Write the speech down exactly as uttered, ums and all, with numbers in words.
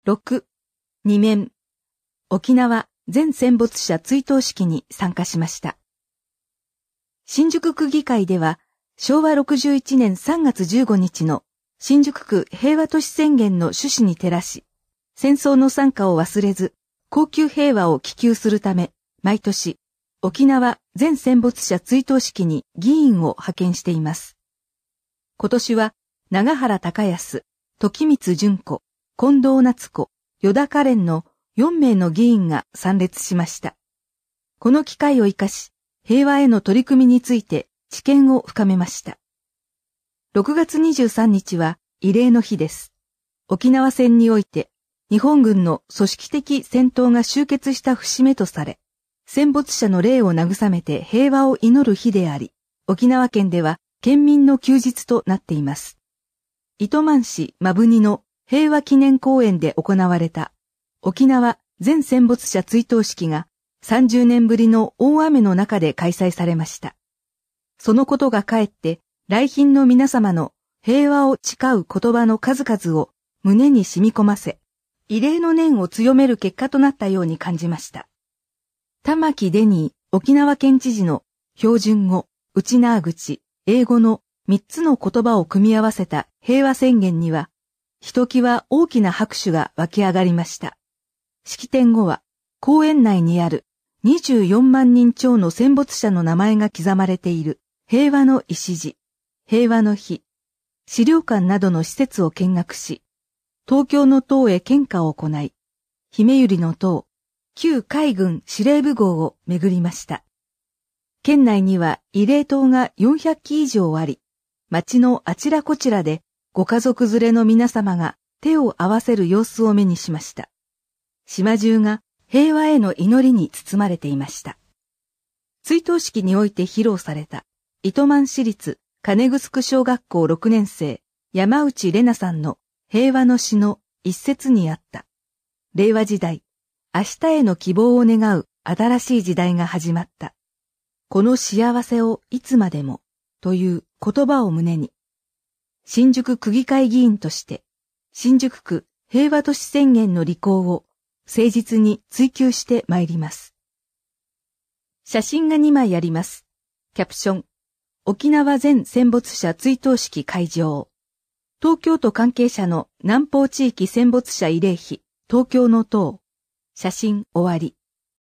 ろく、に面、沖縄全戦没者追悼式に参加しました。新宿区議会では、しょうわろくじゅういちねんさんがつじゅうごにちの新宿区平和都市宣言の趣旨に照らし、戦争の惨禍を忘れず、恒久平和を希求するため、毎年、沖縄全戦没者追悼式に議員を派遣しています。今年は、長原孝康、時光純子、近藤夏子、依田カレンのよんめいの議員が参列しました。この機会を生かし、平和への取り組みについて知見を深めました。ろくがつにじゅうさんにちは慰霊の日です。沖縄戦において、日本軍の組織的戦闘が終結した節目とされ、戦没者の霊を慰めて平和を祈る日であり、沖縄県では県民の休日となっています。糸満市摩文仁の平和記念公園で行われた沖縄全戦没者追悼式がさんじゅうねんぶりの大雨の中で開催されました。そのことがかえって来賓の皆様の平和を誓う言葉の数々を胸に染み込ませ、慰霊の念を強める結果となったように感じました。玉城デニー沖縄県知事の標準語、内縄口、英語のみっつの言葉を組み合わせた平和宣言には、ひときわ大きな拍手が湧き上がりました。式典後は、公園内にあるにじゅうよんまんにん超の戦没者の名前が刻まれている平和の礎、平和の日、資料館などの施設を見学し、東京の塔へ献花を行い、姫百合の塔、旧海軍司令部号を巡りました。県内には慰霊塔がよんひゃくき以上あり、町のあちらこちらでご家族連れの皆様が手を合わせる様子を目にしました。島中が平和への祈りに包まれていました。追悼式において披露された糸満市立金城小学校ろくねんせい山内玲奈さんの平和の詩の一節にあった。令和時代、明日への希望を願う新しい時代が始まった。この幸せをいつまでもという言葉を胸に、新宿区議会議員として、新宿区平和都市宣言の履行を誠実に追求してまいります。写真がにまいあります。キャプション、沖縄全戦没者追悼式会場。東京都関係者の南方地域戦没者慰霊碑、東京の塔。写真終わり。